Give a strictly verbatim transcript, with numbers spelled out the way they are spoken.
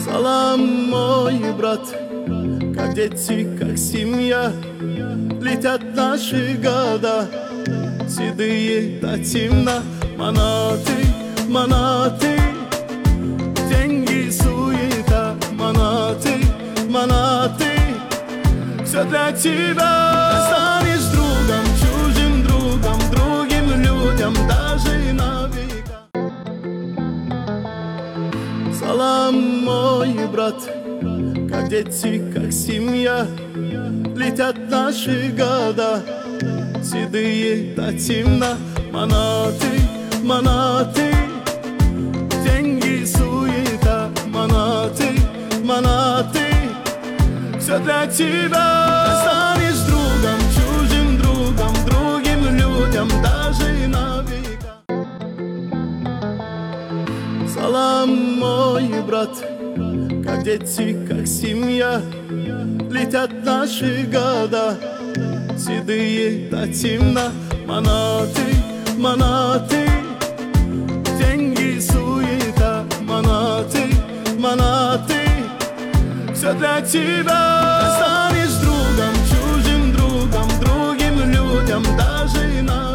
Салам, мой брат, как дети, как семья, летят наши года, седые до темна. Манаты, манаты, деньги, суета. Манаты, манаты, все для тебя. Станешь другом, чужим другом, другим людям, даже на века. Салам, мой брат, как дети, как семья, летят наши года, седые до темна. Манаты, манаты, деньги, суета. Манаты, манаты, все для тебя. Станешь другом, чужим другом, другим людям, даже на века. Салам, мой брат, как дети, как семья, летят наши года, седые до темна. Манаты, манаты, деньги, суета. Манаты, манаты, все для тебя. Станешь другом, чужим другом, другим людям, даже на